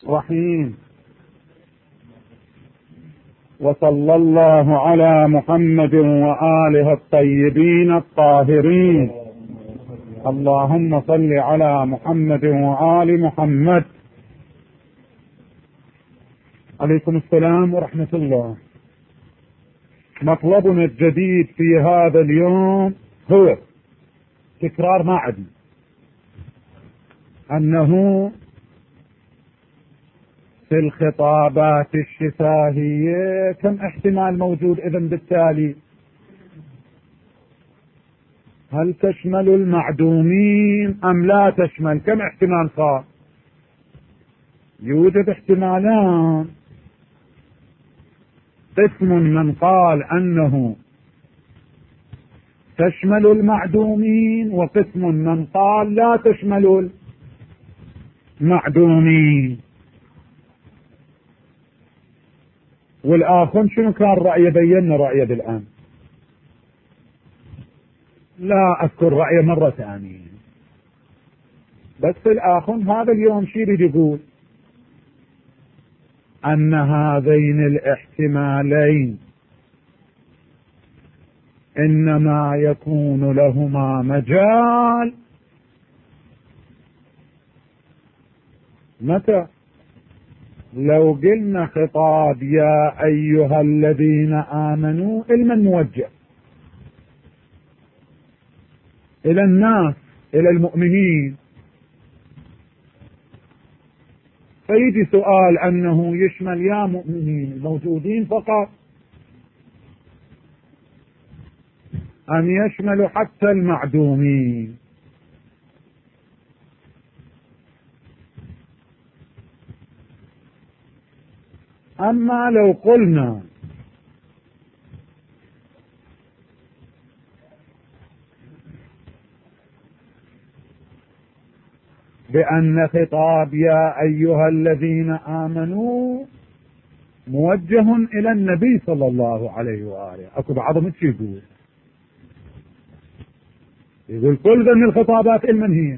رحيم. وصلى الله على محمد وآله الطيبين الطاهرين. اللهم صل على محمد وآل محمد. عليكم السلام ورحمة الله. مطلبنا الجديد في هذا اليوم هو تكرار ما عدنا أنه في الخطابات الشفاهية كم احتمال موجود؟ إذن بالتالي هل تشمل المعدومين أم لا تشمل؟ كم احتمال صار؟ يوجد احتمالان. قسم من قال أنه تشمل المعدومين، وقسم من قال لا تشمل المعدومين. والآخر شنو كان رأيه؟ بينا رأيه بالآن، لا أذكر رأيه مرة ثانية. بس الآخر هذا اليوم شي يريد يقول؟ أن هذين الاحتمالين إنما يكون لهما مجال متى؟ لو قلنا خطاب يا أيها الذين آمنوا إلى من موجه؟ إلى الناس، إلى المؤمنين. فيجي سؤال أنه يشمل يا مؤمنين الموجودين فقط أم يشمل حتى المعدومين؟ أما لو قلنا بأن خطاب يا أيها الذين آمنوا موجه إلى النبي صلى الله عليه وآله، أكو بعضهم يقول كل ذن الخطابات المن هي؟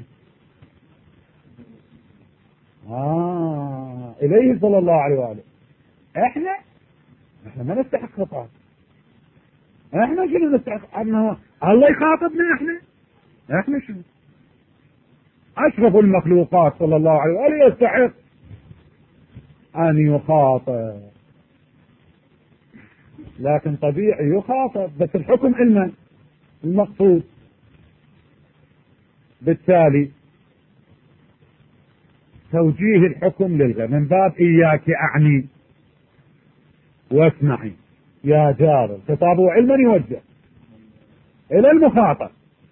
إليه صلى الله عليه وآله. احنا ما نستحق خطاب. احنا شنو نستحق؟ انه الله يخاطبنا؟ احنا شنو؟ اشرف المخلوقات صلى الله عليه وآله يستحق ان يخاطب، لكن طبيعي يخاطب، بس الحكم المن المقصود. بالتالي توجيه الحكم للغير من باب إياك أعني واسمعي يا جار. خطابه علما يوجه إلى المخاطب،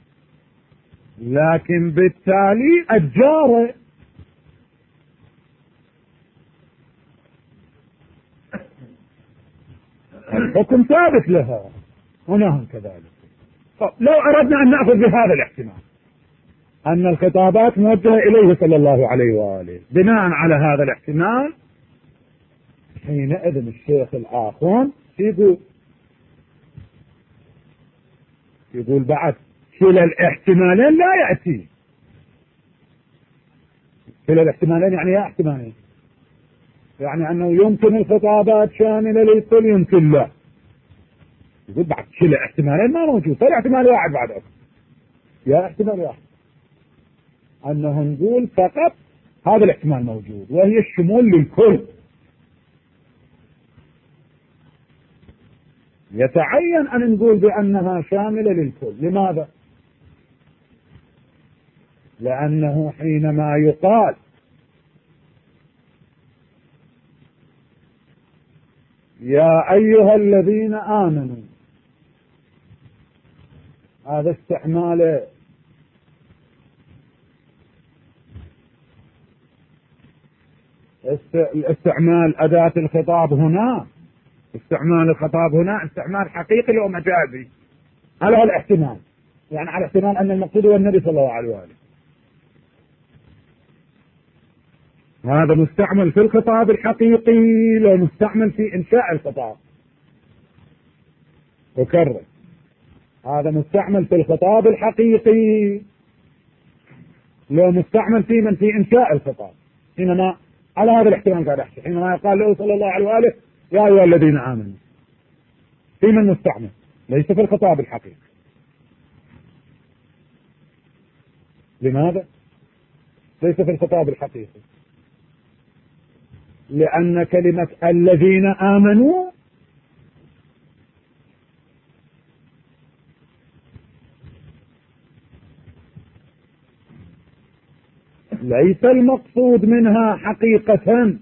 لكن بالتالي الجار الحكم ثابت لها هنا كذلك. لو أردنا أن نأخذ بهذا الاحتمال أن الخطابات موجهة إليه صلى الله عليه وآله، بناء على هذا الاحتمال حينئذ الشيخ الآخون يقول بعد كلا الاحتمالين لا يأتي. كلا الاحتمالين يعني يا احتمالين، يعني أنه يمكن الخطابات شاملة للكل يمكن لا. يقول بعد كلا احتمالين ما موجود، صار احتمال واحد بعد يا احتمال واحد، أنه نقول فقط هذا الاحتمال موجود وهي الشمول للكل. يتعين أن نقول بأنها شاملة للكل. لماذا؟ لأنه حينما يقال يا أيها الذين آمنوا، هذا استعمال أداة الخطاب هنا، استعمال الخطاب هنا استعمال حقيقي أو مجازي على الاحتمال، يعني على احتمال أن المقصود هو النبي صلى الله عليه وآله. هذا مستعمل في الخطاب الحقيقي لو مستعمل في إنشاء الخطاب. أكرر، هذا مستعمل في الخطاب الحقيقي لو مستعمل في إنشاء الخطاب، حينما على هذا الاحتمال قاعد أحكي حينما يقال له صلى الله عليه وآله يا أيها الذين آمنوا، في من مستعمل ليس في الخطاب الحقيقي. لماذا؟ ليس في الخطاب الحقيقي لأن كلمة الذين آمنوا ليس المقصود منها حقيقة.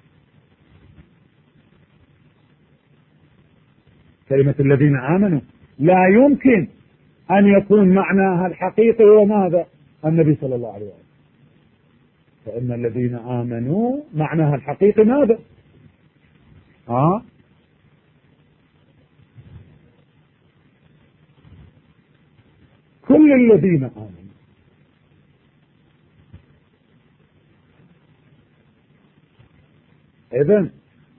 كلمة الذين آمنوا لا يمكن أن يكون معناها الحقيقي هو ماذا؟ النبي صلى الله عليه وسلم. فإن الذين آمنوا معناها الحقيقي ماذا؟ كل الذين آمنوا. إذن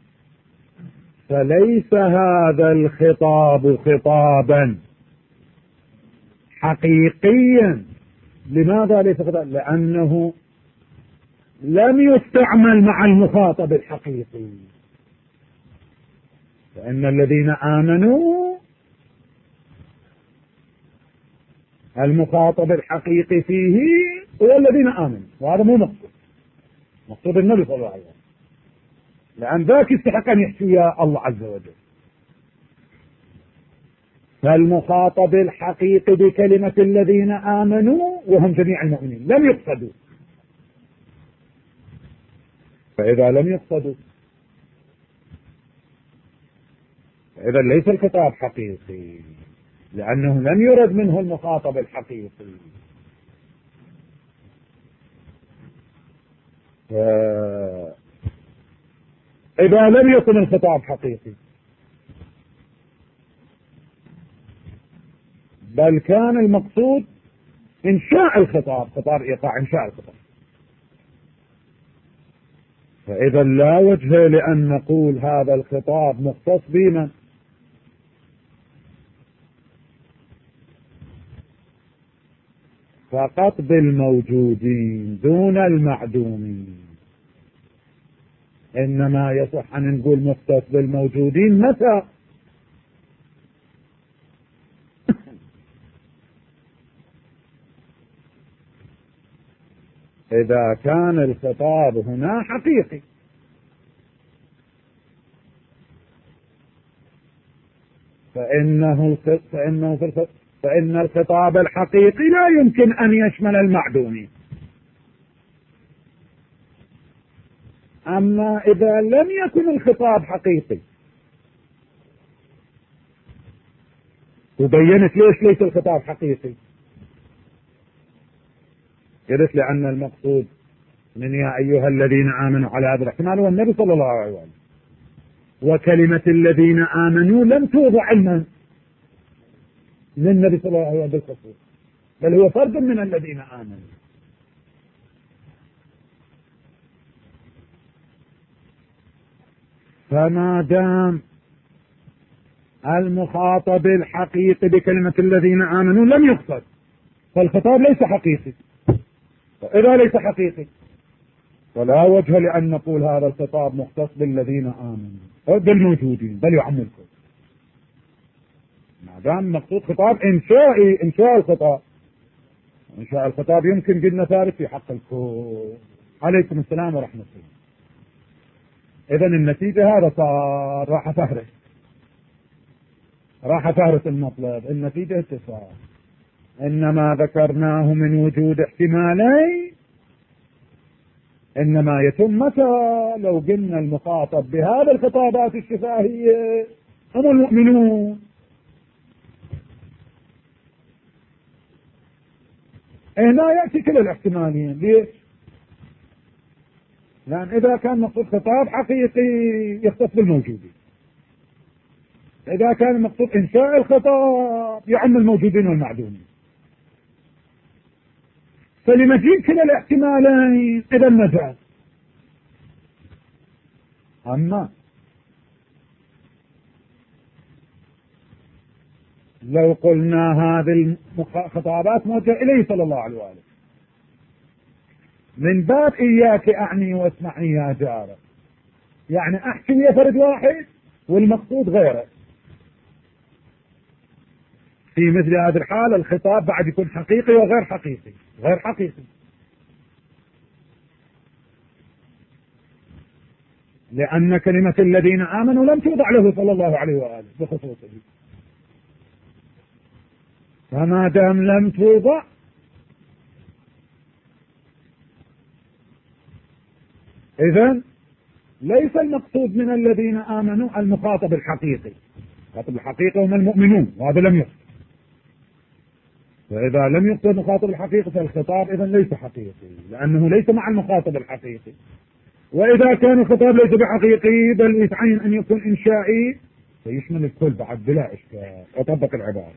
فليس هذا الخطاب خطابا حقيقيا. لماذا ليس خطابا؟ لأنه لم يستعمل مع المخاطب الحقيقي. فإن الذين آمنوا المخاطب الحقيقي فيه هو الذين آمنوا، وهذا مو مقصود النبي صلى الله عليه وسلم، لأن ذاك يستحق أن يحكي يا الله عز وجل. فالمخاطب الحقيقي بكلمة الذين آمنوا وهم جميع المؤمنين لم يقصدوا. فإذا لم يقصدوا فإذا ليس الخطاب حقيقي، لأنه لم يرد منه المخاطب الحقيقي. إذا لم يكن الخطاب حقيقي بل كان المقصود إنشاء الخطاب، خطاب إيقاع إنشاء الخطاب، فإذا لا وجه لأن نقول هذا الخطاب مختص بمن؟ فقط بالموجودين دون المعدومين. إنما يصح أن نقول مختص بالموجودين متى؟ إذا كان الخطاب هنا حقيقي. فإن الخطاب الحقيقي لا يمكن أن يشمل المعدومين. أما إذا لم يكن الخطاب حقيقي، وبينت ليش ليس الخطاب حقيقي، قلت لأن المقصود من يا أيها الذين آمنوا على هذا الاحتمال هو النبي صلى الله عليه وسلم، وكلمة الذين آمنوا لم توضع علما للنبي صلى الله عليه وسلم بالخصوص، بل هو فرد من الذين آمنوا. فما دام المخاطب الحقيقي بكلمة الذين آمنوا لم يقصد، فالخطاب ليس حقيقي. إذا ليس حقيقي ولا وجه لأن نقول هذا الخطاب مختص بالذين آمنوا أو بالموجودين، بل يعم الكل. ما دام مقصود خطاب إنشائي، إنشاء الخطاب، إنشاء الخطاب يمكن قلنا ثالث في حق الكل. عليكم السلام ورحمة الله. إذا النتيجة هذا صار راح فهرس المطلب. النتيجة اتفاق. إنما ذكرناه من وجود احتمالين، إنما يتم متى؟ لو قلنا المخاطب بهذا الخطابات الشفاهية هم المؤمنون. هنا يأتي كل الاحتمالين. ليش؟ لأن إذا كان مقصود خطاب حقيقي يختص بالموجودين، إذا كان المقصود إنشاء الخطاب يعم الموجودين والمعدومين. فلمجيء كلا الاحتمالين إذا مجاز. أما لو قلنا هذه الخطابات موجهة إليه صلى الله عليه وآله، من باب إياك أعني واسمعني يا جارة، يعني أحكي ويا فرد واحد والمقصود غيره. في مثل هذه الحالة الخطاب بعد يكون حقيقي وغير حقيقي، غير حقيقي، لأن كلمة الذين آمنوا لم توضع له صلى الله عليه وآله بخصوصه، فما دام لم توضع إذن ليس المقصود من الذين آمنوا المخاطب الحقيقي، المخاطب الحقيقي هم المؤمنون، وهذا لم يقصد. فإذا لم يقصد المخاطب الحقيقي فالخطاب إذن ليس حقيقي، لأنه ليس مع المخاطب الحقيقي. وإذا كان الخطاب ليس بحقيقي بل يتعين أن يكون إنشائي فيشمل الكل بعد بلا إشكال وطبق العبارة.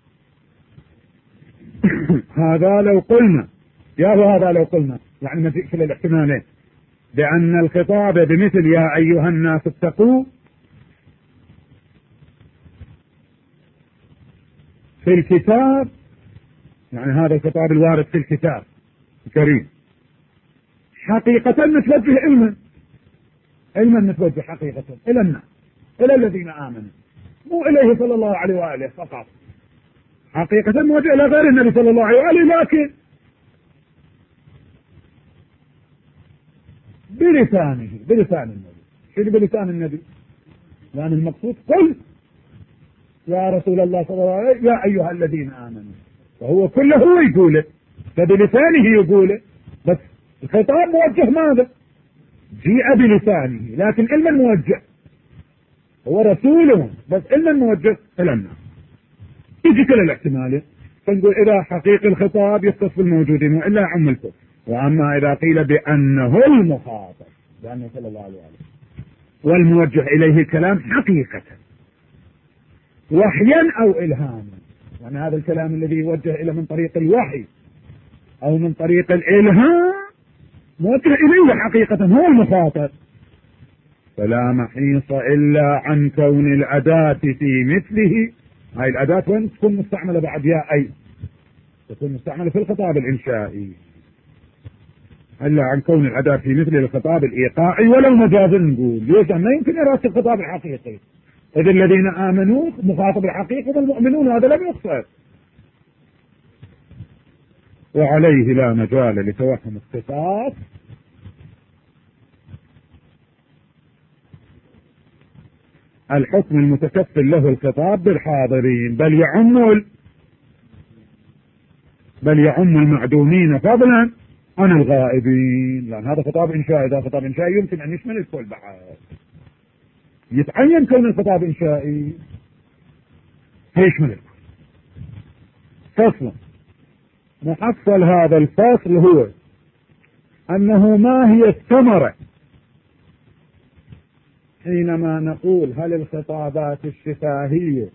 هذا لو قلنا هذا لو قلنا يعني ما في الاحتمالين بأن الخطاب بمثل يا أيها الناس اتقوا في الكتاب، يعني هذا الخطاب الوارد في الكتاب الكريم حقيقة متوجه علما متوجه حقيقة إلى الناس، إلى الذين آمنوا، مو إليه صلى الله عليه وآله فقط، حقيقة موجه إلى غير النبي صلى الله عليه وآله، لكن بلسان النبي. شنو بلسان النبي؟ لأن المقصود قل يا رسول الله صلى الله عليه وسلم يا أيها الذين آمنوا، فهو كله يقوله فبلسانه يقوله، بس الخطاب موجه ماذا؟ جيء بلسانه لكن علما موجه، هو رسوله بس علما موجه إلى الناس. يجي كل الاحتمالات، فنقول إذا حقيقي الخطاب يختص بالموجودين وإلا يعم الكل. وأما إذا قيل بأنه المخاطب بأنه صلى الله عليه وسلم والموجه إليه الكلام حقيقة وحيا أو إلهاما، يعني هذا الكلام الذي يوجه إلى من طريق الوحي أو من طريق الإلهام موجه إليه حقيقة هو المخاطب، فلا محيص إلا عن كون الأداة في مثله. هاي الأداة وين تكون مستعملة بعد يا أي؟ تكون مستعملة في الخطاب الإنشائي، إلا عن كون الأداة في مثل الخطاب الإيقاعي ولو مجازا. نقول ليش؟ ما يمكن إرادة الخطاب الحقيقي، إذ الذين آمنوا مخاطب الحقيقي والمؤمنون هذا لم يقصد، وعليه لا مجال لتوهم اختصاص الحكم المتكفل له الخطاب بالحاضرين، بل يعم المعدومين فضلا عن الغائبين، لأن هذا خطاب إنشائي. إذا خطاب إنشائي يمكن أن يشمل الكل بعد، يتعين كون الخطاب إنشائي يشمل الكل. فصلا محصل هذا الفصل هو أنه ما هي الثمرة حينما نقول هل الخطابات الشفاهية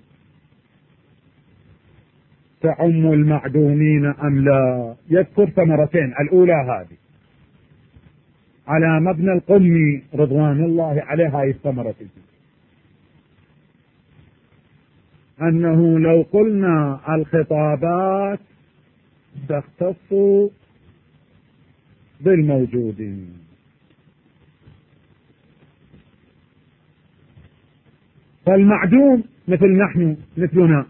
تعم المعدومين أم لا؟ يذكر ثمرتين. الأولى هذه على مبنى القمي رضوان الله عليه، هاي الثمرة أنه لو قلنا الخطابات تختص بالموجودين فالمعدوم مثلنا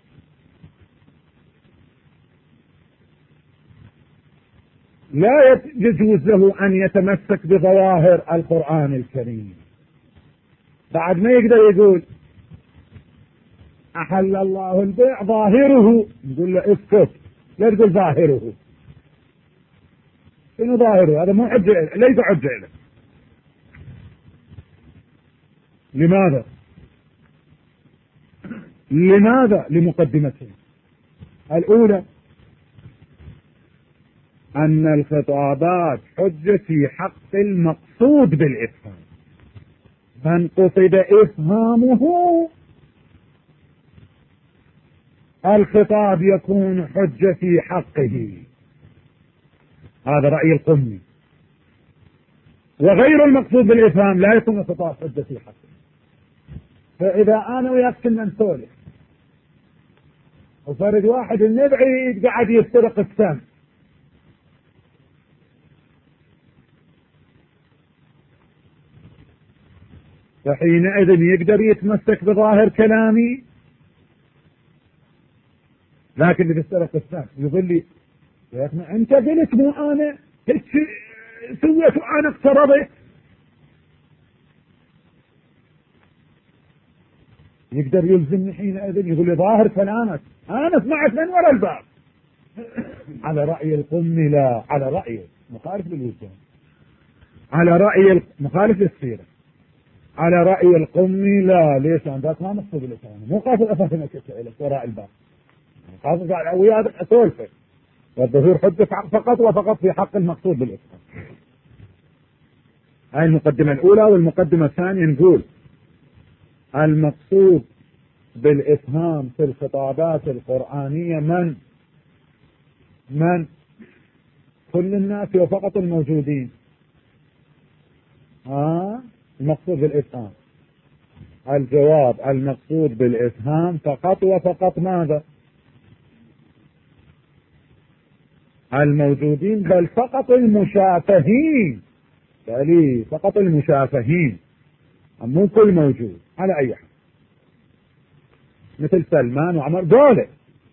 لا يجوز له أن يتمسك بظواهر القرآن الكريم، بعد ما يقدر يقول أحل الله البيع ظاهره، نقول له اسكت لا تقول ظاهره. شنو ظاهره؟ هذا مو حجة، ليس حجة له. لماذا؟ لمقدمتين. الأولى أن الخطابات حجة في حق المقصود بالإفهام، من قصد إفهامه الخطاب يكون حجة في حقه، هذا رأي القمي. وغير المقصود بالإفهام لا يكون الخطاب حجة في حقه. فإذا أنا وياك كنا نسولف وفرد واحد النبعي قاعد يسترق السم، فحينئذ يقدر يتمسك بظاهر كلامي. لكن اللي بيسألك الثاني يقول لي يا ابني انت قلت مو انا هيك سويت وانا اقتربت، يقدر يلزمني حينئذ يقول لي ظاهر كلامك انا سمعت من وراء الباب. على رأي القمي لا، على رأيه مخالف للوجدان، على رأي مخالف للسيرة، على رأي القمي لا. ليش؟ عن ذاك ما مقصود الإسلام، مو قاصد أساسا أنك تسألك وراء الباب، قاصد على وياه أسولفك. والظهور حجة فقط وفقط في حق المقصود بالإسلام. هاي المقدمة الأولى. والمقدمة الثانية نقول المقصود بالإفهام في الخطابات القرآنية من كل الناس وفقط الموجودين. المقصود بالإفهام، الجواب المقصود بالإفهام فقط وفقط ماذا؟ الموجودين، بل فقط المشافهين، بل فقط المشافهين، مو كل موجود على أي حال، مثل سلمان وعمر دولة.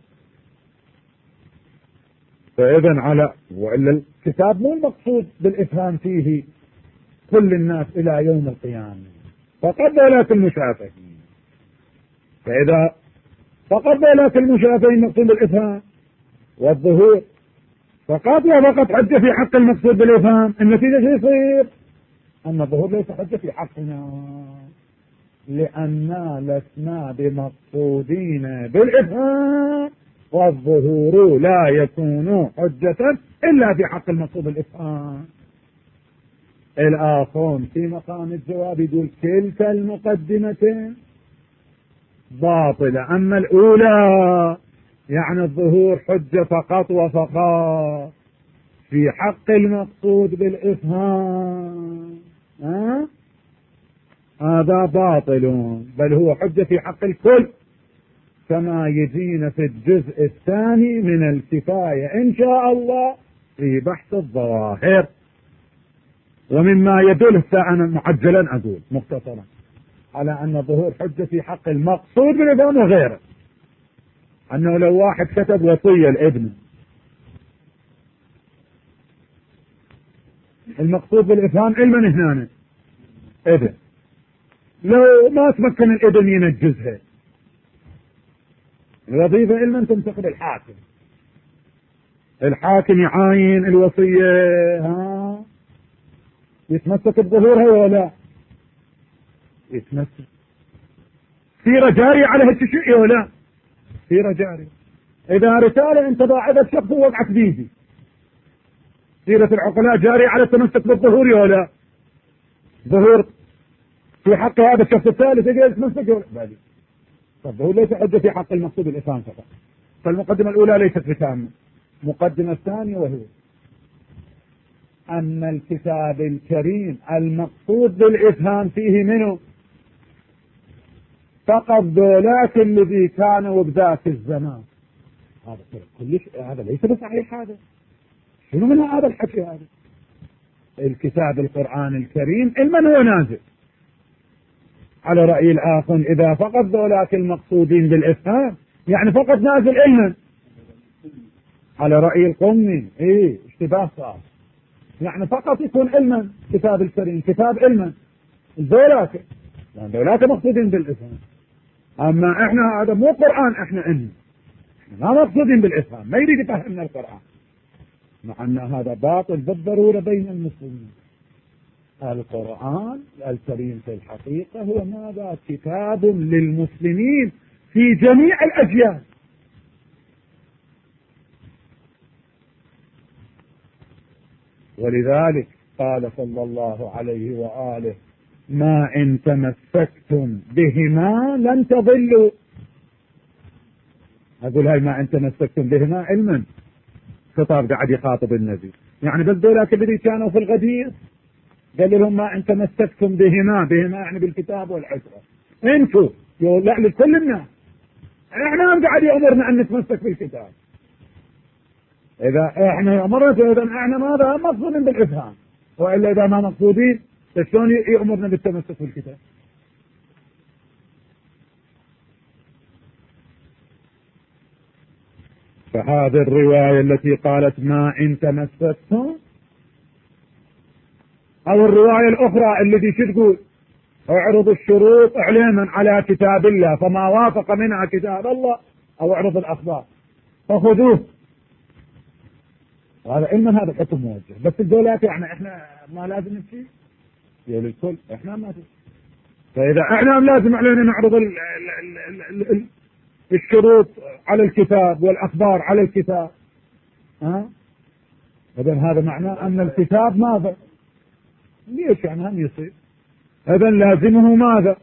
فإذا على وإلا الكتاب مو المقصود بالإفهام فيه كل الناس إلى يوم القيامة، فقط ذلك المشافهين. فإذا فقط ذلك المشافهين مقصود بالإفهام والظهور فقط وفقط حجة في حق المقصود بالإفهام، النتيجة شو يصير؟ أن الظهور ليس حجة في حقنا، لأننا لسنا بمقصودين بالإفهام، والظهور لا يكون حجة إلا في حق المقصود بالإفهام. الآخرون في مقام الجواب يقول كلتا المقدمتين باطلة، أما الأولى يعني الظهور حجة فقط وفقط في حق المقصود بالإفهام، هذا باطل، بل هو حجة في حق الكل، كما يجينا في الجزء الثاني من الكفاية إن شاء الله في بحث الظواهر. ومما يدل أنا معجلا أقول مختصرا على أن الظهور حجة في حق المقصود بالإفهام وغيره، أنه لو واحد كتب وصية لابنه، المقصود بالإفهام علما هنا ابن، لو ما تمكن الابن ينجزها الوظيفة علما تنتقل الحاكم، الحاكم يعاين الوصية يتمسك بظهورها ولا يتمسك؟ سيرة جارية على هالشيء ولا سيرة جارية؟ إذا رسالة أنت ضاعفت شخص ووقعت بيدي، سيرة العقلاء جارية على التمسك بالظهور ولا ظهور في حق هذا الشخص الثالث يجي يتمسك ولا بالي؟ فالظهور ليس حجة في حق المقصود الإفهام فقط. فالمقدمة الأولى ليست بتامة. المقدمة الثانية وهي أن الكتاب الكريم المقصود بالإفهام فيه منه فقط ذولاك الذي كانوا بذاك الزمان. هذا كلش هذا ليس بصحيح. هذا شنو من هذا الحكي؟ هذا الكتاب القرآن الكريم المن هو نازل على رأي الآخر إذا فقط ذولاك المقصودين بالإفهام يعني فقط نازل علما، على رأي القمي اشتباه صار، يعني فقط يكون علما كتاب الكريم كتاب علما ذولاك، يعني ذولاك مقصودين بالإفهام. أما احنا هذا مو قرآن، احنا ما مقصودين بالإفهام، ما يريد يفهمنا القرآن، مع أن هذا باطل بالضرورة بين المسلمين. القرآن الكريم في الحقيقة هو ماذا؟ كتاب للمسلمين في جميع الأجيال، ولذلك قال صلى الله عليه وآله ما إن تمسكتم بهما لن تضلوا. أقول هاي ما إن تمسكتم بهما علما، خطاب قاعد يخاطب النبي، يعني بس ذولاك الذي كانوا في الغدير قال لهم ما إن تمسكتم بهما يعني بالكتاب والعترة، انتوا لا لكل الناس، احنا هم قاعد يأمرنا أن نتمسك بالكتاب. إذا احنا يأمرنا إذا احنا ماذا مقصودين بالإفهام، وإلا إذا ما مقصودين شلون يأمرنا بالتمسك بالكتاب؟ فهذه الرواية التي قالت ما إن تمسكتم، أو الرواية الأخرى التي تقول اعرض الشروط اعلما على كتاب الله فما وافق منها كتاب الله، أو اعرض الأخبار فخذوه. وهذا علما هذا الحكم موجه، بس الدولات يعني احنا ما لازم نمشي للكل، احنا ما تمشي. فإذا احنا لازم علينا نعرض الشروط على الكتاب والأخبار على الكتاب، إذن هذا معناه أن الكتاب ماذا؟ ليش يعني هم يصير؟ إذن لازمه ماذا؟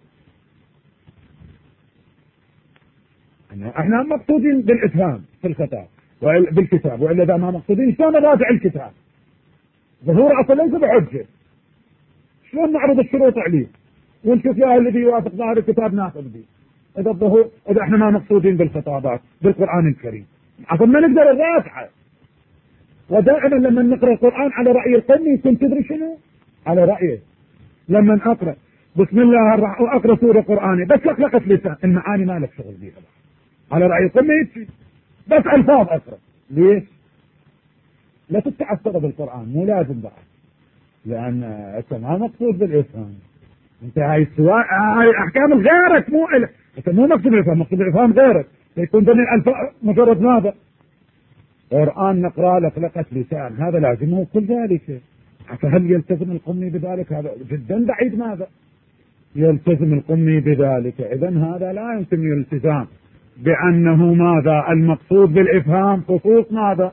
احنا مقصودين بالإفهام في الخطاب بالكتاب، وإلا إذا ما مقصودين شلون نراجع الكتاب؟ ظهور أصلا ليس بحجة، شلون نعرض الشروط عليه ونشوف يا الذي يوافق ظاهر الكتاب ناخذ به؟ إذا احنا ما مقصودين بالخطابات بالقرآن الكريم عشان ما نقدر نراجعه. ودائما لما نقرأ القرآن على رأي القرني يكون تدري شنو؟ على رأيه. لما أقرأ بسم الله الرحمن أقرأ سورة قرآنية بس لقلقت لسان المعاني ما لك شغل بيها على رأي القرني يكفي، بس ألفاظ أقرأ. ليش؟ لا تتعصب بالقرآن، مو لازم بعد، لأن أنت ما مقصود بالإفهام، أنت هاي أحكام غيرك، مو أنت مو مقصود بالإفهام، مقصود بالإفهام غيرك، يكون ضمن الألفاظ مجرد ماذا؟ قرآن نقرأ لقلقة لسان، هذا لازمه كل ذلك. فهل يلتزم القمي بذلك؟ هذا جدا بعيد. ماذا يلتزم القمي بذلك؟ إذن هذا لا يمكن الالتزام بأنه ماذا المقصود بالإفهام خصوص ماذا؟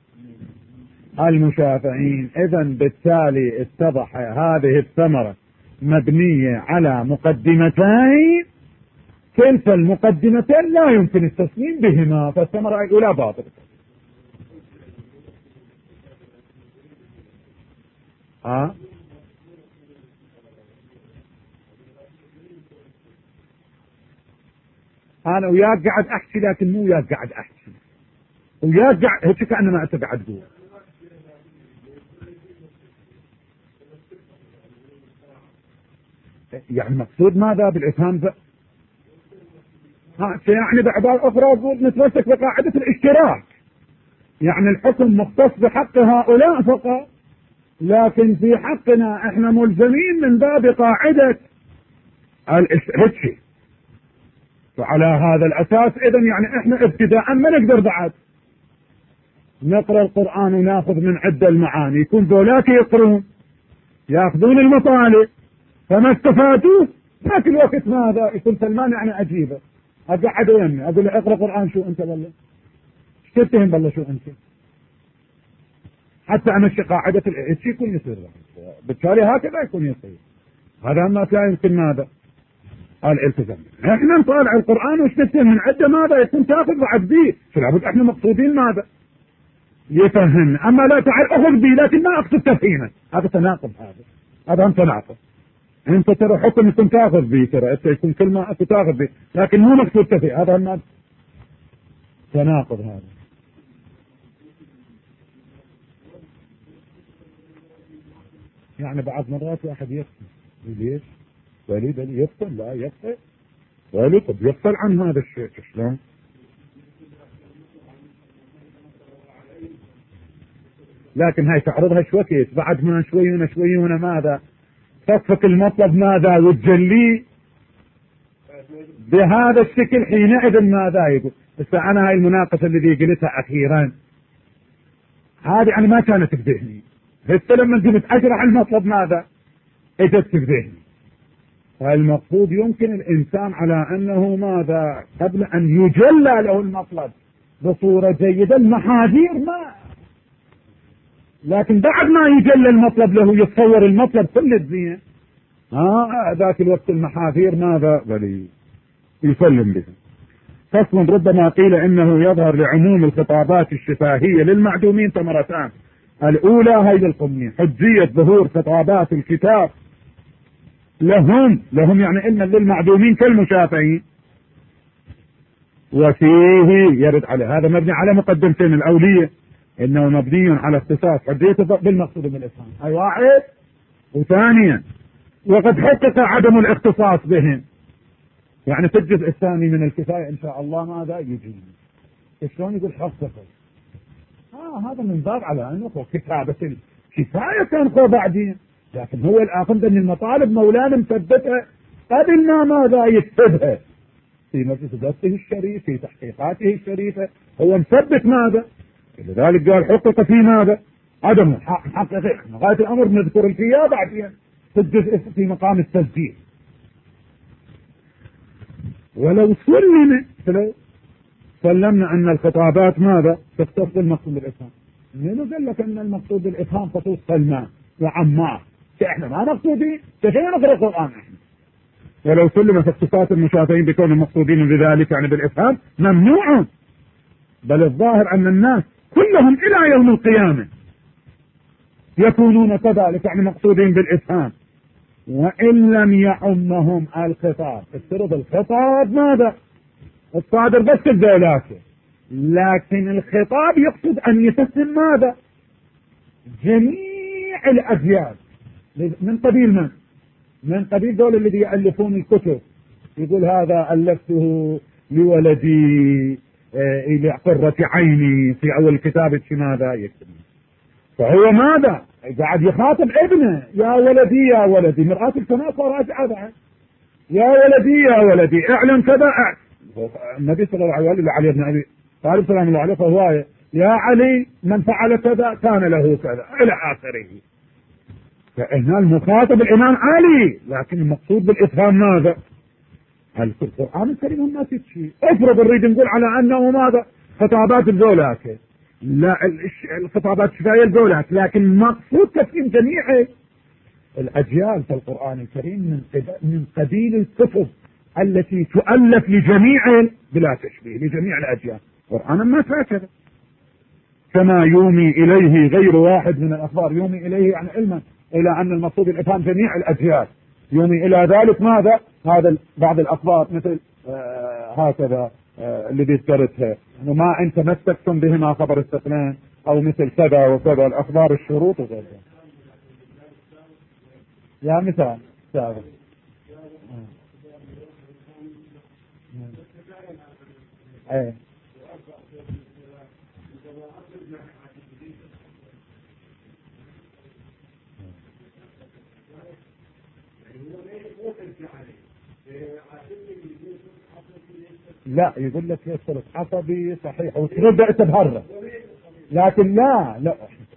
المشافعين. إذن بالتالي اتضح هذه الثمرة مبنية على مقدمتين، كلتا المقدمتين لا يمكن التسليم بهما، فالثمرة الأولى باطلة. أنا وياك قاعد أحكي، لكن مو وياك قاعد أحكي، وياك قاعد هيك كأنما أنت قاعد تقول. يعني المقصود ماذا بالإفهام؟ يعني بعبارة أخرى أقول نتمسك بقاعدة الاشتراك، يعني الحكم مختص بحق هؤلاء فقط، لكن في حقنا احنا ملزمين من باب قاعدة هيك. وعلى هذا الأساس إذن يعني احنا ابتداء ما نقدر بعد نقرأ القرآن وناخذ من عدة المعاني، يكون ذولاك يقرون ياخذون المطالب فما استفادوا، ذاك الوقت ماذا يكون سلمان يعني عجيبة أقعد يمي أقول له اقرأ قرآن شو أنت بالله تتهم بالله شو أنت، حتى أمشي قاعدة الشيء يكون يصير، بالتالي هكذا يكون يصير. هذا ما لا يمكن ماذا الالتزام. احنا نطالع القرآن وش نتهم من عدة ماذا يكون تاخذ بعد بيه، فلابد احنا مقصودين ماذا يفهم. اما لا تعال اخذ بيه لكن ما اقصد تفهيما، هذا تناقض، هذا هم تناقض. انت ترى حكم يكون تاخذ بيه، ترى انت يكون كلمة انت تاخذ بيه لكن مو مقصود تفهيم، هذا هم تناقض. هذا يعني بعض مرات واحد يفتي، ليش؟ وليد يفصل، لا يفصل وليد طب يفصل عن هذا الشيء شلون؟ لكن هاي تعرضها شوكيت بعد ما شوي هنا شوي هنا ماذا تفك المطلب ماذا وتجليه بهذا الشكل، حينئذ ماذا يقول. بس انا هاي المناقشة الذي قلتها اخيرا هذه يعني ما كانت بذهني، هسه لما قمت اشرح المطلب ماذا اجت بذهني. فالمقصود يمكن الانسان على انه ماذا قبل ان يجلى له المطلب بصورة جيدة المحاذير ما، لكن بعد ما يجلى المطلب له يتصور المطلب كله زين، ذاك الوقت المحاذير ماذا بل يسلم به. فصل ربما قيل انه يظهر لعموم الخطابات الشفاهية للمعدومين ثمرتان. الاولى هي القمية حجية ظهور خطابات الكتاب لهم يعني علما للمعدومين كالمشافعين، وفيه يرد عليه هذا مبني على مقدمتين الاولية انه مبني على اختصاص حجية بالمقصود من الافهام، اي واحد. وثانيا وقد حقق عدم الاختصاص بهم، يعني في الجزء الثاني من الكفاية ان شاء الله ماذا يجي شلون يقول حفظه؟ هذا من باب على انه كتابة الكفاية تنقى بعدين، لكن هو الآن ان المطالب مولانا مثبتة قبل ما ماذا يكتبها في مجلس درسه الشريف، في تحقيقاته الشريفة هو مثبت ماذا، لذلك قال حقق في ماذا؟ عدم محقق غاية الأمر نذكر فيها بعدين في الجزء في مقام التسجيل. ولو سلمنا أن الخطابات ماذا؟ تختص بالمقصود بالإفهام. من قال لك أن المقصود بالإفهام خصوص سلمان وعمار، احنا ما مقصودين كيف نقرأ القرآن احنا. ولو سلمت اختصاص المشافهين بكون المقصودين بذلك يعني بالإفهام ممنوع، بل الظاهر أن الناس كلهم إلى يوم القيامة يكونون كذلك يعني مقصودين بالإفهام، وإن لم يعمهم الخطاب. افترض الخطاب ماذا؟ الصادر بس الدولات، لكن الخطاب يقصد أن يتسم ماذا؟ جميع الأجيال. من قبيل من؟ من قبيل دول الذي يألفون الكتب، يقول هذا ألفته لولدي لقرة عيني في أول كتابة ماذا يكتب، فهو ماذا؟ قاعد يخاطب ابنه، يا ولدي يا ولدي، مرآة السماء راجعة بعد، يا ولدي يا ولدي اعلم كذا. النبي صلى الله عليه وسلم علي بن ابي طالب سلام الله عليه فهو يا علي من فعل كذا كان له كذا الى اخره. فهنا المخاطب الامام علي، لكن المقصود بالافهام ماذا؟ القرآن الكريم الناس تشي. افرض نريد نقول على انه ماذا؟ خطابات الدولات، لا الخطابات شفاية الدولات، لكن المقصود تفهيم جميع الأجيال في القرآن الكريم من قبيل الكتب التي تؤلف لجميع بلا تشبيه لجميع الأجيال. القرآن ما هكذا، كما يومي إليه غير واحد من الأخبار. يومي إليه يعني علما إلى أن المقصود الإفهام جميع الأجيال، يومي إلى ذلك ماذا؟ هذا بعض الأخبار مثل هكذا اللي ذكرتها ما إن تمسكتم بهما خبر استقلال أو مثل كذا وكذا الأخبار الشروط وغيرها. يا مثال سابق ايه لا يقول لك يصير عصبي صحيح وتبدأ تبهره، لكن لا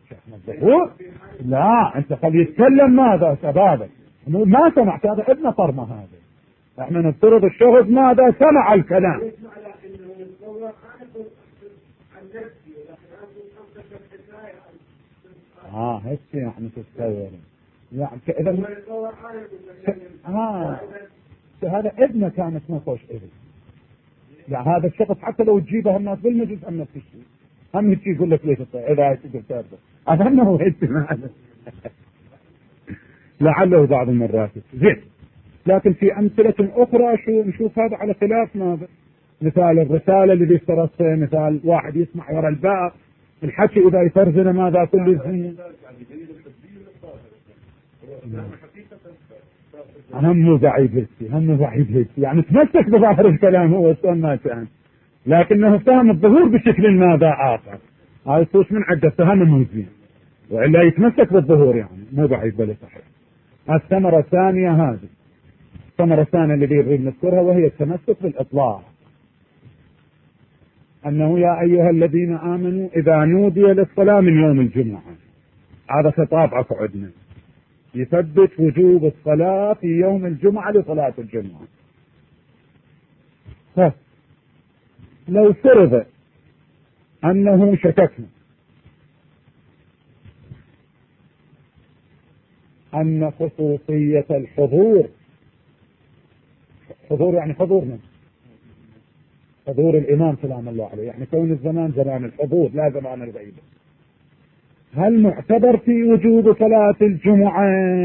لا انت خليه يتكلم ماذا شبابك ما سمعت هذا ابن طرمه، هذا احنا نفترض الشخص ماذا سمع الكلام. هيك يعني تتصور يعني اذا هذا ابنه كانت نقوش ابن، يعني هذا الشخص حتى لو تجيبه الناس بالمجلس هم نفس الشيء، هم هيك يقول لك ليش اذا تقدر تعرف اظن هو اهتمام لعله بعض المرات زين. لكن في امثله اخرى شو نشوف هذا على خلاف ماذا؟ مثال الرساله اللي بيفترضها، مثال واحد يسمع ورا الباب الحكي اذا يترجم ماذا كل الزين. هم ضعيف هيك، هم ضعيف هيك، يعني تمسك بظاهر الكلام هو ما كان، لكنه فهم الظهور بشكل ماذا آخر. هذا الصوت من عدة فهم مو زين، وإلا يتمسك بالظهور يعني مو ضعيف بل صحيح. الثمرة الثانية هذه، الثمرة الثانية اللي نريد نذكرها وهي التمسك بالإطلاع، أنه يا أيها الذين آمنوا إذا نودي للصلاة من يوم الجمعة، هذا خطاب عقدنا يثبت وجوب الصلاة في يوم الجمعة لصلاة الجمعة. لو فرض أنه شككنا أن خصوصية الحضور، حضور يعني حضور من؟ حضور الإمام سلام الله عليه، يعني كون الزمان زمان الحضور لا زمان الغيبة، هل معتبر في وجوب صلاة الجمعة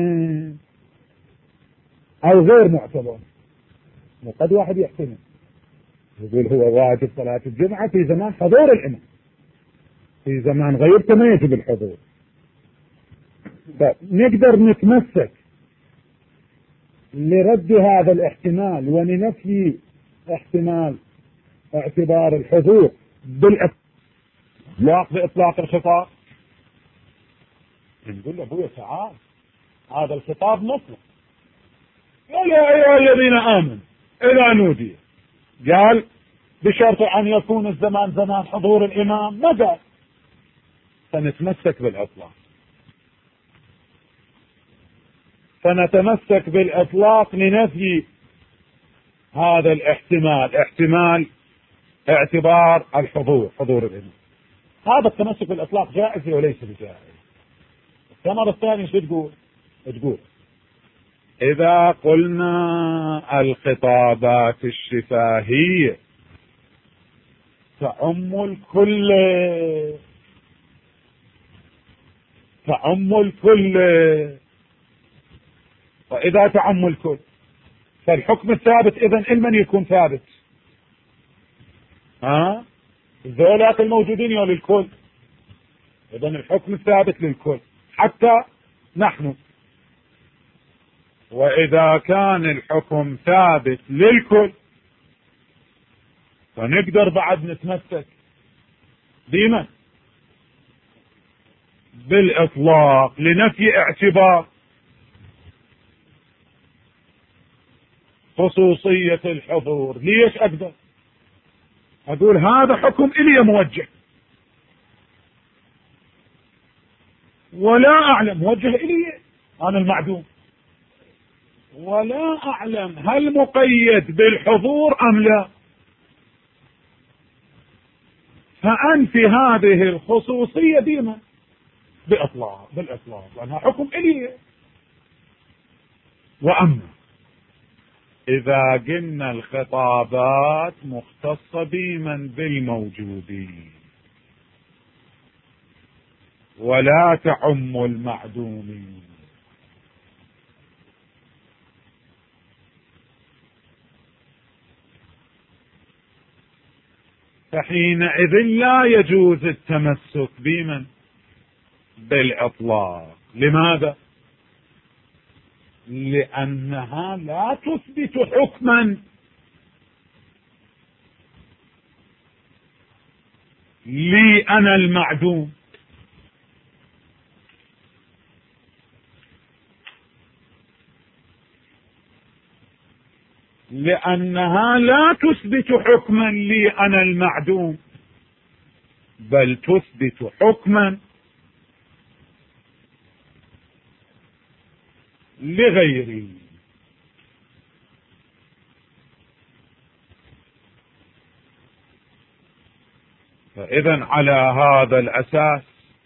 أو غير معتبر؟ وقد واحد يحتمل يقول هو واجب صلاة الجمعة في زمان حضور الإمام، في زمان غيبته ما يجب الحضور. فنقدر نتمسك لرد هذا الاحتمال ولنفي احتمال اعتبار الحضور بإطلاق الخطاب. نقول له أبويا تعال، هذا الخطاب مطلق. قال يا أيها الذين آمنوا إذا نودي، قال بشرط أن يكون الزمان زمان حضور الإمام، ما قال. فنتمسك بالإطلاق، فنتمسك بالإطلاق لنفي هذا الاحتمال، احتمال اعتبار الحضور، حضور الإمام. هذا التمسك بالإطلاق جائز وليس بجائز. الثمر الثاني شو تقول؟ تقول إذا قلنا الخطابات الشفاهية تعم الكل، تعم الكل، وإذا تعم الكل فالحكم الثابت إذن لمن يكون ثابت؟ الذولاك الموجودين يا للكل، إذن الحكم الثابت للكل حتى نحن. وإذا كان الحكم ثابت للكل فنقدر بعد نتمسك بمن؟ بالإطلاق لنفي اعتبار خصوصية الحضور. ليش أقدر أقول هذا حكم إلي موجه، ولا أعلم موجه إلي أنا المعدوم، ولا أعلم هل مقيد بالحضور أم لا، فأنفي هذه الخصوصية بما؟ بإطلاق، بالإطلاق، لأنها حكم إلي. وأما إذا قلنا الخطابات مختصة بمن؟ بالموجودين، ولا تعم المعدومين، فحينئذ لا يجوز التمسك بمن؟ بالإطلاق. لماذا؟ لأنها لا تثبت حكما لي أنا المعدوم، لأنها لا تثبت حكما لي أنا المعدوم، بل تثبت حكما لغيري. فإذا على هذا الأساس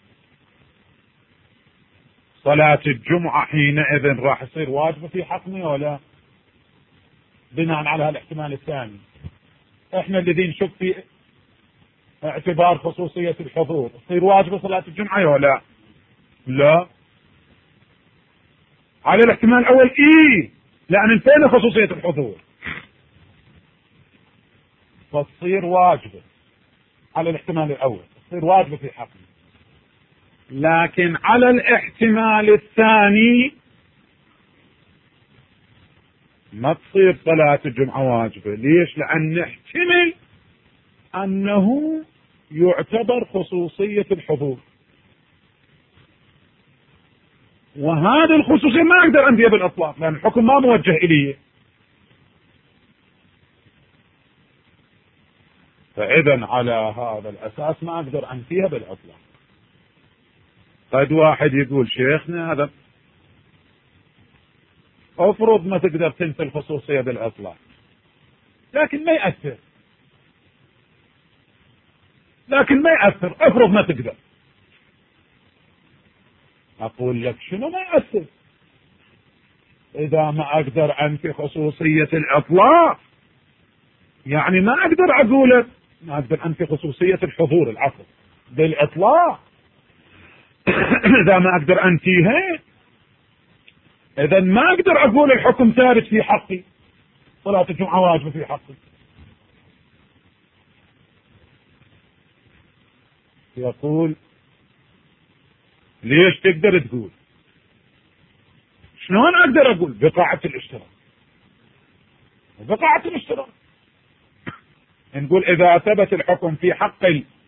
صلاة الجمعة حينئذ راح يصير واجبة في حقنا ولا؟ بناء على الاحتمال الثاني احنا الذين نشك في اعتبار خصوصية الحضور، تصير واجبة صلاة الجمعة ولا لا؟ على الاحتمال الأول لأن انتهينا خصوصية الحضور فتصير واجبة. على الاحتمال الأول تصير واجبة في حقنا، لكن على الاحتمال الثاني ما تصير صلاة الجمعة واجبة. ليش؟ لأن نحتمل أنه يعتبر خصوصية الحضور، وهذه الخصوصية ما أقدر أنفيها بالإطلاق لأن الحكم ما موجه إلي. فإذا على هذا الأساس ما أقدر أنفيها بالإطلاق. قد واحد يقول شيخنا هذا افرض ما تقدر تنفي الخصوصية بالإطلاق لكن ما يأثر، لكن ما يأثر، افرض ما تقدر. أقول لك شنو ما يأثر؟ إذا ما أقدر أنفي خصوصية الإطلاق يعني ما أقدر أقول ما أقدر أنفي خصوصية الحضور العفو بالإطلاق. إذا ما أقدر أنفيها إذا ما أقدر أقول الحكم ثابت في حقي، صلاة الجمعة واجبة في حقي. يقول ليش تقدر تقول؟ شلون أقدر أقول؟ بقاعة الاشتراك، بقاعة الاشتراك نقول إذا ثبت الحكم في حق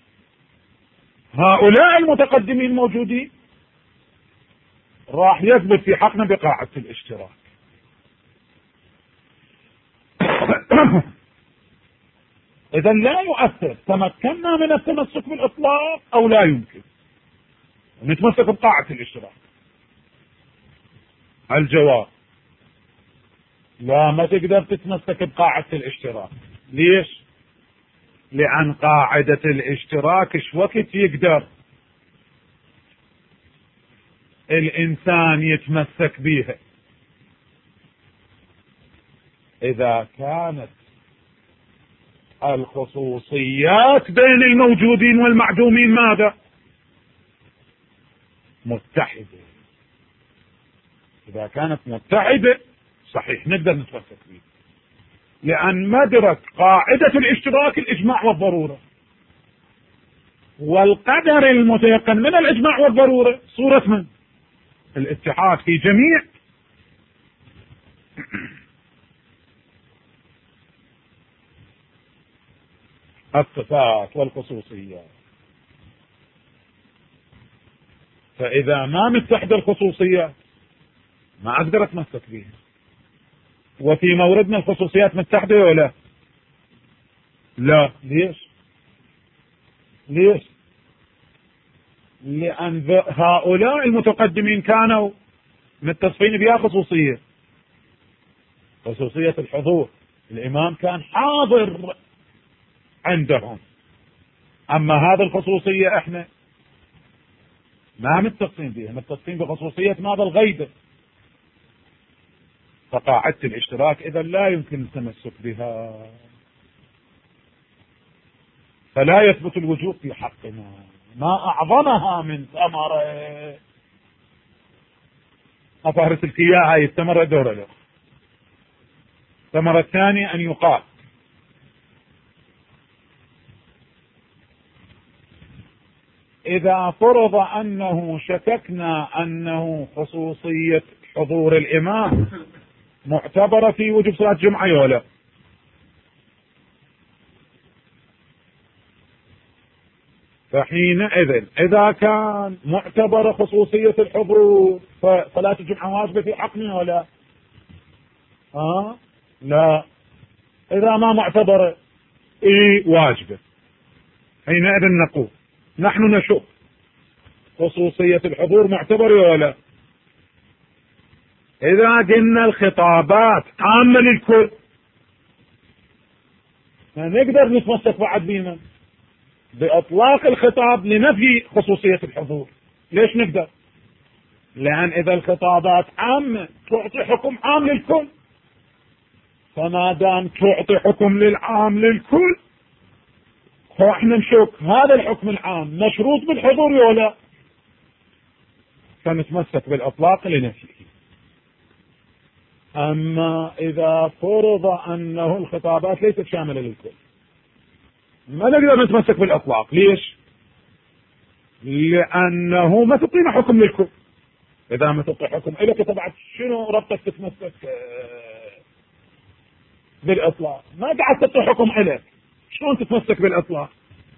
هؤلاء المتقدمين موجودين راح يثبت في حقنا بقاعدة الاشتراك. إذا لا يؤثر تمكنا من التمسك بالإطلاق أو لا يمكن نتمسك بقاعدة الاشتراك. الجواب لا، ما تقدر تتمسك بقاعدة الاشتراك. ليش؟ لأن قاعدة الاشتراك ايش وقت يقدر الإنسان يتمسك بها؟ إذا كانت الخصوصيات بين الموجودين والمعدومين ماذا؟ متحدة. إذا كانت متحدة صحيح نقدر نتمسك بها، لأن مدرك قاعدة الاشتراك الإجماع والضرورة، والقدر المتيقن من الإجماع والضرورة صورة من؟ الاتحاد في جميع الصفات والخصوصيات. فإذا ما متحدة الخصوصيات ما أقدر أتمسك بها. وفي موردنا الخصوصيات متحدة ولا لا؟ ليش؟ لأن هؤلاء المتقدمين كانوا متصفين بها خصوصية الحضور. الإمام كان حاضر عندهم. أما هذه الخصوصية احنا ما متصفين بها، متصفين بخصوصية ماذا؟ الغيبة. فقاعدة الاشتراك إذا لا يمكن التمسك بها، فلا يثبت الوجوب في حقنا. ما أعظمها من ثمرة. أفهرت لك إياها هاي الثمرة دورة له. الثمرة الثانية أن يقال إذا فرض أنه شككنا أنه خصوصية حضور الإمام معتبرة في وجوب صلاة الجمعة ولا؟ فحينئذ إذا كان معتبر خصوصية الحضور فصلاة الجمعة واجبة في حقنا ولا؟ لا. إذا ما معتبر واجبة. حينئذ نقول نحن نشوف خصوصية الحضور معتبرة ولا؟ إذا قلنا الخطابات عامة للكل نقدر نتمسك بعد بينا بإطلاق الخطاب لنفي خصوصية الحضور. ليش نقدر؟ لأن إذا الخطابات عامة تعطي حكم عام للكل، فما دام تعطي حكم للعام للكل فإحنا نشوف هذا الحكم العام مشروط بالحضور ولا؟ فنتمسك بالإطلاق لنفيه. أما إذا فرض أنه الخطابات ليست شاملة للكل ما نقدر نتمسك بالإطلاق. ليش؟ لأنه ما تعطينا حكم للكل. إذا ما تعطي حكم إلك تبعت شنو ربطك تتمسك بالإطلاق؟ ما قاعد تعطي حكم إلك، شلون تتمسك بالإطلاق؟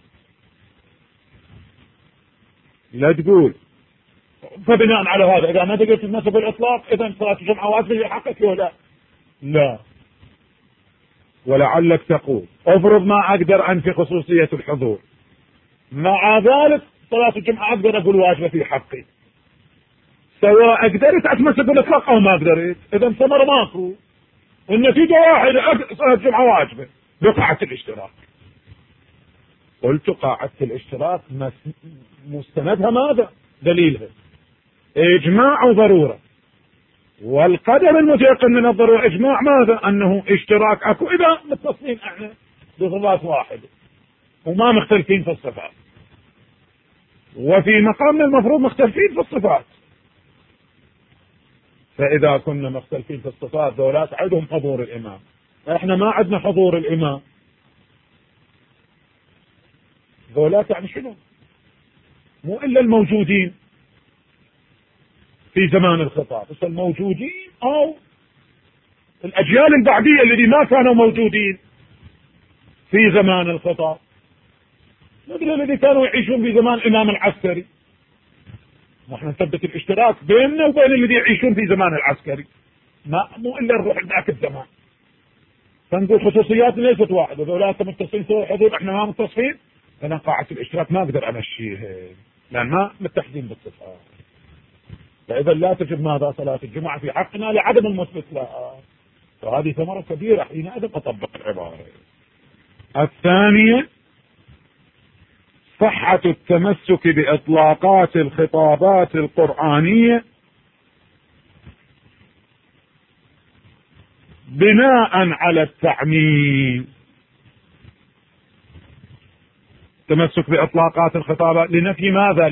لا تقول فبناء على هذا إذا ما تقدر تتمسك بالإطلاق إذا صلاة الجمعة واجبة في حقك ولا لا؟ ولعلك تقول افرض ما أقدر أنفي خصوصية الحضور، مع ذلك صلاة الجمعة أقدر أقول واجبة في حقي، سواء قدرت أتمسك بالإطلاق أو ما قدرت. إذا ثمرة ماكو، النتيجة واحدة، صلاة الجمعة واجبة بقاعدة الاشتراك. قلت قاعدة الاشتراك مستندها ماذا؟ دليلها إجماع وضرورة، والقدر المتيقن من الضرورة إجماع ماذا؟ أنه اشتراك أكو إذا متصلين احنا بصفات واحدة وما مختلفين في الصفات، وفي مقامنا المفروض مختلفين في الصفات. فإذا كنا مختلفين في الصفات ذولات عندهم حضور الإمام، احنا ما عندنا حضور الإمام، ذولات يعني شنو؟ مو إلا الموجودين في زمان الخطاب، بس الموجودين أو الأجيال البعدية الذي ما كانوا موجودين في زمان الخطاب، مثل الذي كانوا يعيشون في زمان الإمام العسكري. نحن نثبت الاشتراك بيننا وبين الذي يعيشون في زمان العسكري، ما مو إلا نروح ذاك الزمان. فنقول خصوصيات ليست واحدة، ذولاك متصلين سوى الحضور احنا ما متصلين، أنا قاعة الاشتراك ما أقدر أمشيها لأن ما متحدين بالصفات. فإذا لا تجب ماذا صلاة الجمعة في حقنا لعدم المثبت لها، وهذه ثمرة كبيرة حينئذ أطبق العبارة. الثانية صحة التمسك بإطلاقات الخطابات القرآنية بناء على التعميم. تمسك بإطلاقات الخطابات لنفي ماذا؟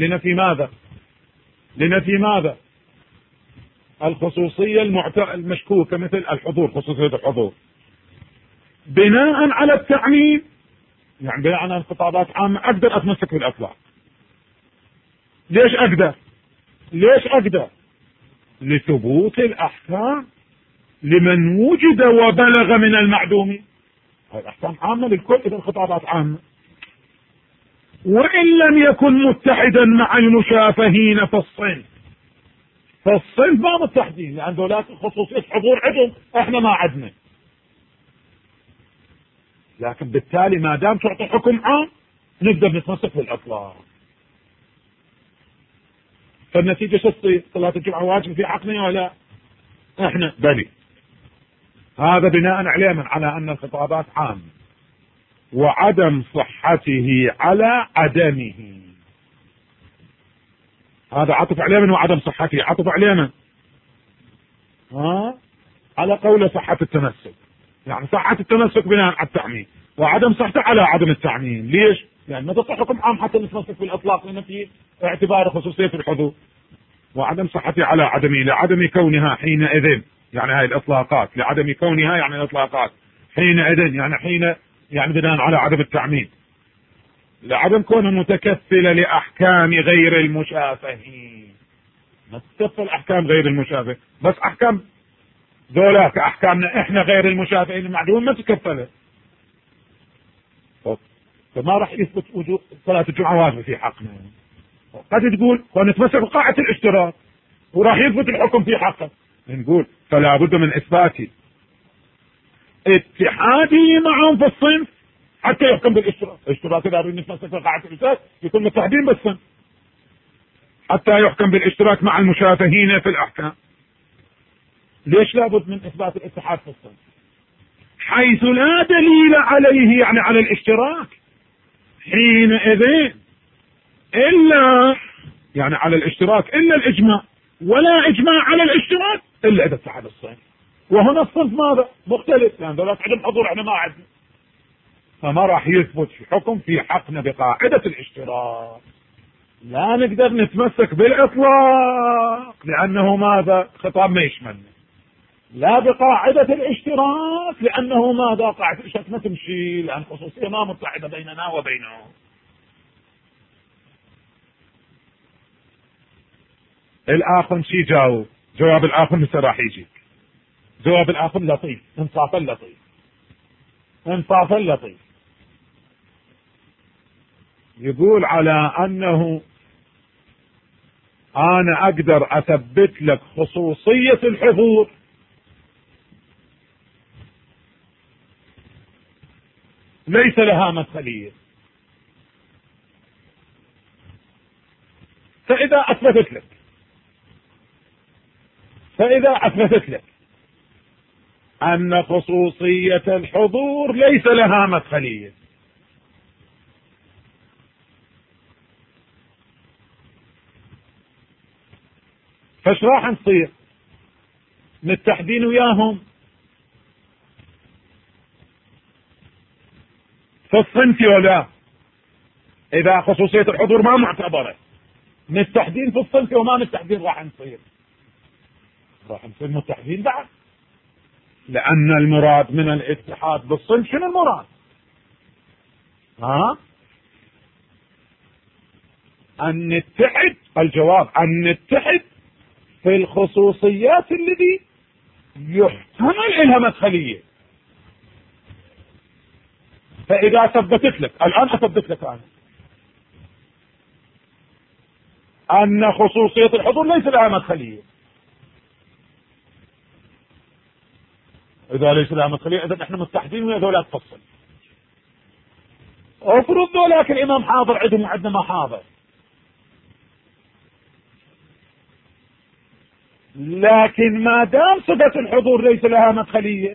لنفي ماذا؟ الخصوصية المشكوكة مثل الحضور، خصوصية الحضور، بناء على التعميم، يعني بناء على الخطابات عامة أقدر أتمسك بالإطلاق. ليش أقدر؟ لثبوت الأحكام لمن وجد وبلغ من المعدوم. هذه الأحكام عامة للكل إذا الخطابات عامة، وإن لم يكن متحدا مع المشافهين فالصنف ما متحدين، لأن ذولاك خصوصية حضور عندهم احنا ما عندنا. لكن بالتالي ما دام تعطي حكم عام نقدر نتمسك بالإطلاق. فالنتيجة شو تصير؟ صلاة الجمعة واجب في حقنا ولا احنا بلي؟ هذا بناء على أن الخطابات عامة وعدم صحته على عدمه. هذا عطف عليه من وعدم صحته، عطف عليه من على قول صحة التمسك، يعني صحة التمسك بناء على التعميم وعدم صحته على عدم التعميم. ليش؟ يعني ما تصح حكم عام حتى نتمسك بالإطلاق لنفي اعتبار خصوصية الحضور، وعدم صحته على عدمه لعدم كونها حينئذ، يعني هاي الإطلاقات لعدم كونها يعني الإطلاقات حينئذ يعني بناء على عدم التعميم، لعدم كونها متكفلة لأحكام غير المشافهين. ما تكفل أحكام غير المشافه، بس أحكام ذولاك أحكامنا إحنا غير المشافهين المعدوم ما تكفلت، فما راح يثبت وجود صلاة الجمعة واجبة في حقنا. قد تقول ونتمسك بقاعدة الاشتراك وراح يثبت الحكم في حقه، نقول فلا بد من إثبات اتحاده معهم في الصنف حتى يحكم بالاشتراك. الاشتراك إذا أريد نتمسك بقاعدة الاشتراك يكون متحدين بالصنف حتى يحكم بالاشتراك مع المشافهين في الأحكام. ليش لابد من إثبات الاتحاد في الصنف؟ حيث لا دليل عليه، يعني على الاشتراك حينئذ إلا يعني على الاشتراك إلا الإجماع، ولا إجماع على الاشتراك إلا إذا اتحد الصنف. وهنا الصنف ماذا؟ مختلف، لأن ذلك عدم حضور احنا ما عندنا، فما راح يثبت حكم في حقنا بقاعدة الاشتراك. لا نقدر نتمسك بالإطلاق لأنه ماذا؟ خطاب ما يشملنا، لا بقاعدة الاشتراك لأنه ماذا؟ قاعدة الاشتراك ما تمشي، لأن خصوصية ما متحدة بيننا وبينهم. الآخر شي جواب الآخر مثل راح يجي جواب الآخر لطيف، انصافا لطيف، يقول على أنه أنا أقدر أثبت لك خصوصية الحضور ليس لها مدخلية، فإذا أثبتت لك أن خصوصية الحضور ليس لها مدخلية، فايش راح نصير؟ متحدين وياهم في الصنف ولا؟ إذا خصوصية الحضور ما معتبرة متحدين في الصنف وما متحدين راح نصير متحدين بعد، لأن المراد من الاتحاد بالصنف شنو المراد؟ أن نتحد. الجواب أن نتحد في الخصوصيات التي يحتمل لها مدخلية. فإذا ثبتت لك الآن أثبت لك أنا أن خصوصية الحضور ليس لها مدخلية، إذا ليس لها مدخلية إذا نحن متحدين ويا ذولا تفصل. افرض ذولاك الإمام حاضر عندهم وعندنا ما حاضر، لكن ما دام صفة الحضور ليس لها مدخلية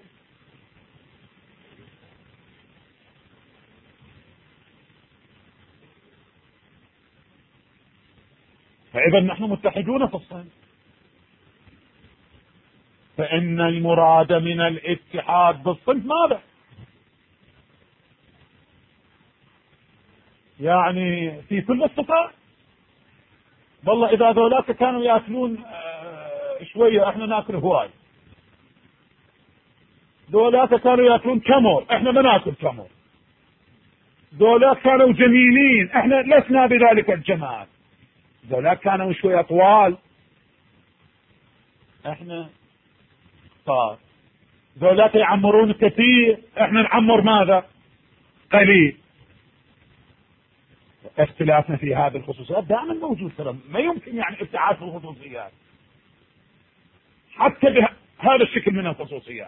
فإذا نحن متحدون في الصنف. فإن المراد من الاتحاد بالصنف ماذا؟ يعني في كل الصفات. والله إذا ذولاك كانوا يأكلون شوية احنا ناكل هواي، ذولاك كانوا يأكلون كمر احنا ما ناكل كمر، ذولاك كانوا جميلين احنا لسنا بذلك الجمال، ذولاك كانوا شوية طوال احنا صار، ذولاك يعمرون كثير احنا نعمر ماذا؟ قليل. اختلافنا في هذه الخصوصيات دائما موجود، ترى ما يمكن يعني ابتعاد في الخصوصيات حتى بهذا الشكل من الخصوصيات،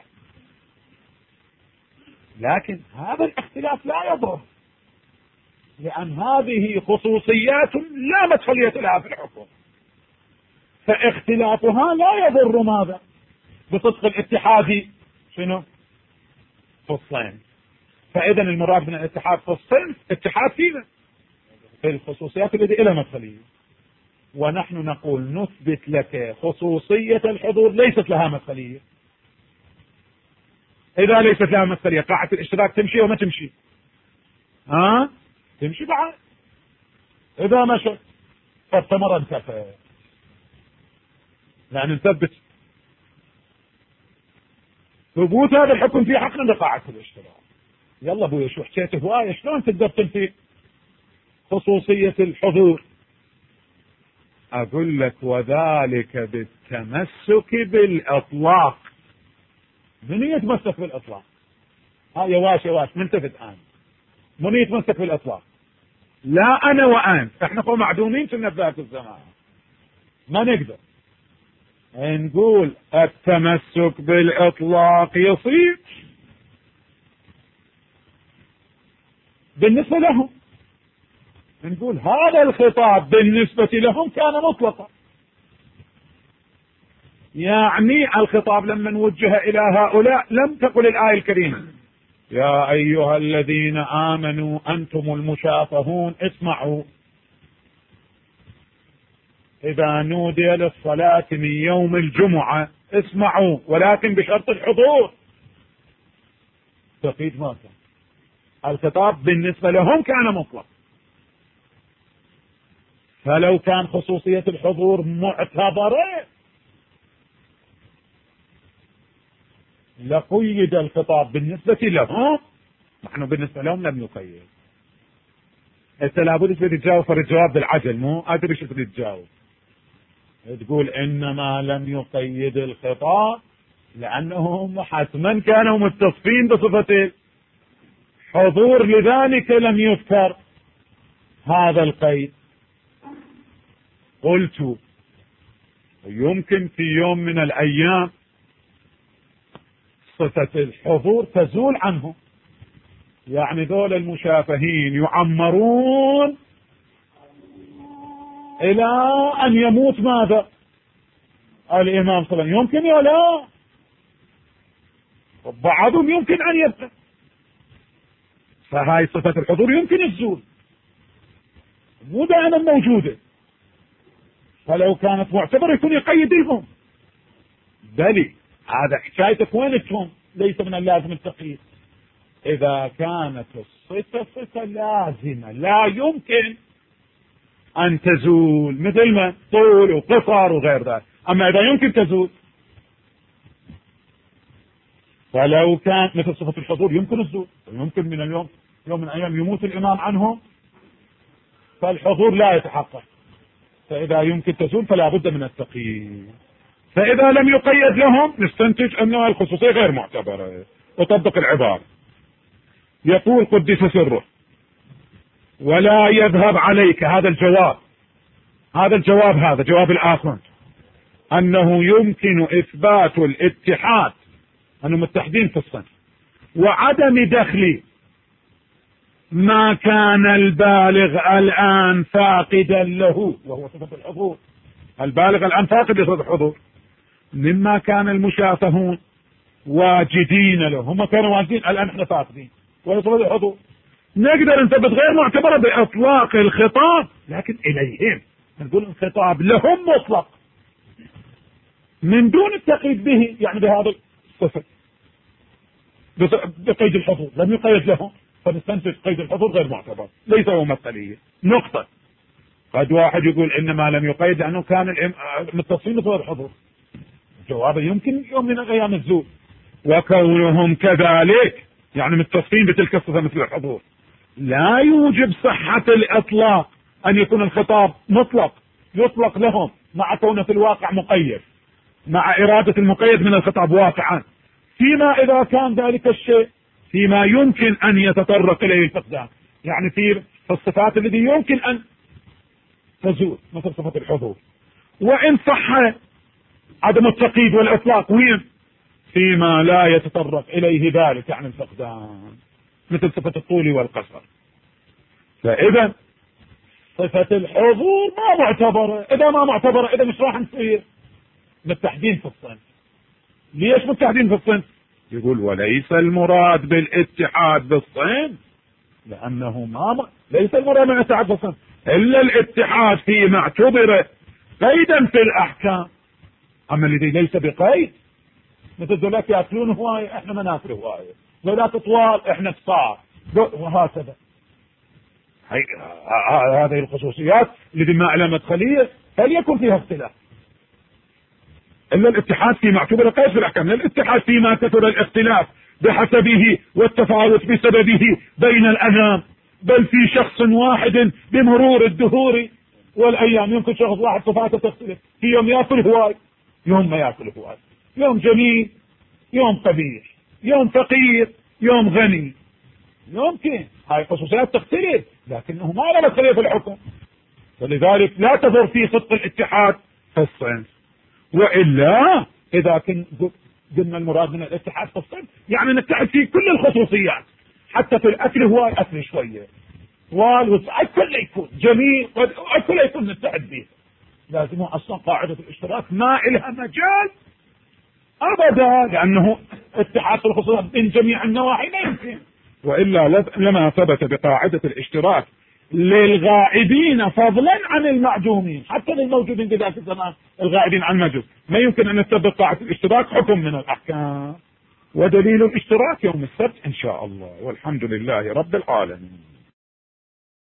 لكن هذا الاختلاف لا يضر، لأن هذه خصوصيات لا مدخلية لها في الحكم، فاختلافها لا يضر ماذا؟ بصدق الاتحاد شنو؟ في الصنف. فإذا المراد من الاتحاد في الصنف اتحاد فينا في الخصوصيات التي لها مدخلية، ونحن نقول نثبت لك خصوصية الحضور ليست لها مدخلية. إذا ليست لها مدخلية قاعدة الاشتراك تمشي وما تمشي؟ تمشي بعد. إذا مشت فالثمرة انتفت، يعني نثبت ثبوت هذا الحكم في حقنا لقاعدة الاشتراك. يلا ابويا شو حكيت هواية، شلون تقدر تنفي خصوصية الحضور؟ اقول لك وذلك بالتمسك بالاطلاق. من يتمسك بالاطلاق؟ يا واش منتفت الان. من يتمسك بالاطلاق؟ لا انا وانت، احنا فوق معدومين كنا في ذاك الزمان ما نقدر نقول التمسك بالاطلاق يصير بالنسبة لهم، نقول هذا الخطاب بالنسبة لهم كان مطلقا، يعني الخطاب لما وجه إلى هؤلاء لم تقل الآية الكريمة يا أيها الذين آمنوا أنتم المشافهون اسمعوا إذا نودي للصلاة من يوم الجمعة اسمعوا، ولكن بشرط الحضور. تقييد ما كان، الخطاب بالنسبة لهم كان مطلق، فلو كان خصوصية الحضور معتبرة لقيد الخطاب بالنسبة لهم، نحن بالنسبة لهم لم يقيد. انت لابد تريد تجاوب فرد جواب بالعجل، مو ادري شو تريد تجاوب، تقول انما لم يقيد الخطاب لانهم حتما كانوا متصفين بصفة الحضور، لذلك لم يذكر هذا القيد. قلت يمكن في يوم من الايام صفة الحضور تزول عنهم، يعني ذول المشافهين يعمرون الى ان يموت ماذا؟ الامام صلى الله عليه وسلم. يمكن يا لا، بعضهم يمكن ان يبقى، فهاي صفة الحضور يمكن تزول، مو دائما موجودة، فلو كانت معتبرة يكون يقيد لهم. بلي هذا حكايتك وينكم، ليس من اللازم التقييد. إذا كانت الصفة صفة لازمة لا يمكن أن تزول، مثل ما طول وقصر وغير ذلك، أما إذا يمكن تزول فلو كان مثل صفة الحضور يمكن الزول، يمكن من اليوم يوم من الأيام يموت الإمام عنهم فالحضور لا يتحقق، فإذا يمكن تزول فلا بد من التقييد. فإذا لم يقيد لهم نستنتج أن الخصوصية غير معتبرة وطبق العبارة. يقول قدس سره ولا يذهب عليك هذا الجواب، هذا جواب الآخر، أنه يمكن إثبات الاتحاد، أنهم متحدين في الصنف، وعدم دخل ما كان البالغ الآن فاقدا له، وهو صفة الحضور. البالغ الآن فاقد لصفة الحضور، مما كان المشافهون واجدين له، هم كانوا واجدين، الآن احنا فاقدين وهي صفة الحضور. نقدر نثبت غير معتبرة بإطلاق الخطاب، لكن إليهم نقول الخطاب لهم مطلق من دون التقييد به، يعني بهذا الصفة بقيد الحضور، لم يقيد لهم، فنستنتج قيد الحضور غير معتبر، ليس هو ممثلية. نقطة. قد واحد يقول إنما لم يقيد لأنه كان متصلين بصفة الحضور، جوابه يمكن يوم من الأيام الزول، وكونهم كذلك يعني متصلين بتلك الصفة مثل الحضور لا يوجب صحة الإطلاق أن يكون الخطاب مطلق يطلق لهم مع كونه في الواقع مقيد، مع إرادة المقيد من الخطاب واقعا، فيما إذا كان ذلك الشيء فيما يمكن أن يتطرق إليه الفقدان، يعني في الصفات التي يمكن أن تزول مثل صفة الحضور. وإن صح عدم التقييد والإطلاق وين فيما لا يتطرق إليه ذلك يعني الفقدان، مثل صفة الطول والقصر. فإذا صفة الحضور ما معتبرة، إذا ما معتبرة إذا مش راح نصير متحدين في الصنف. ليش متحدين في الصنف؟ يقول وليس المراد بالاتحاد بالصنف، لأنه ليس المراد من الاتحاد في الصنف إلا الاتحاد فيما اعتبر قيدا في الأحكام، أما الذي ليس بقيد مثل ذولاك يأكلون هواية احنا ما ناكل هواية، ذولاك طوال احنا قصار، وهكذا. هذه الخصوصيات التي ما لها مدخلية فليكن فيها اختلاف. إلا الاتحاد فيما اعتبر قيد في الأحكام، الاتحاد فيما كثر الاختلاف بحسبه والتفاوت بسببه بين الأنام، بل في شخص واحد بمرور الدهور والأيام يمكن شخص واحد صفاته تختلف، في يوم يأكل هواي يوم ما يأكل هواي، يوم جميل يوم قبيح، يوم فقير يوم غني، يمكن هاي خصوصيات تختلف لكنه ما لا مدخلية في الحكم، ولذلك لا تظهر في صدق الاتحاد في الصنف. وإلا إذا قلنا المراد من الاتحاد في الصنف يعني نتحد في كل الخصوصيات، حتى في الأكل هو أكل شوية والكل يكون جميل والكل يكون نتحد به، لازم أصلا قاعدة الاشتراك ما إلها مجال أبدا، لأنه اتحاد في الخصوصيات بين جميع النواحي لا يمكن. وإلا لما ثبت بقاعدة الاشتراك للغائبين فضلا عن المعدومين، حتى للموجودين بذات الزمان الغائبين عن المجلس ما يمكن أن نتبق قاعدة الاشتراك حكم من الأحكام. ودليل الاشتراك يوم السبت إن شاء الله، والحمد لله رب العالمين.